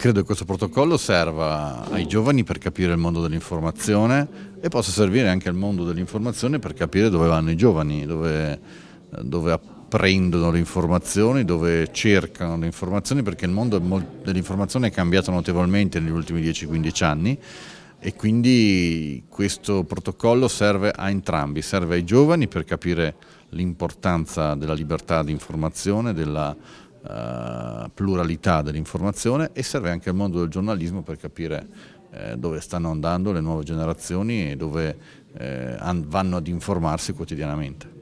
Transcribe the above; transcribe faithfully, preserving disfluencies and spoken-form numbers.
credo che questo protocollo serva ai giovani per capire il mondo dell'informazione e possa servire anche al mondo dell'informazione per capire dove vanno i giovani, dove, dove apprendono le informazioni, dove cercano le informazioni, perché il mondo dell'informazione è cambiato notevolmente negli ultimi dieci quindici anni e quindi questo protocollo serve a entrambi, serve ai giovani per capire l'importanza della libertà di informazione, della uh, pluralità dell'informazione, e serve anche al mondo del giornalismo per capire eh, dove stanno andando le nuove generazioni e dove eh, vanno ad informarsi quotidianamente.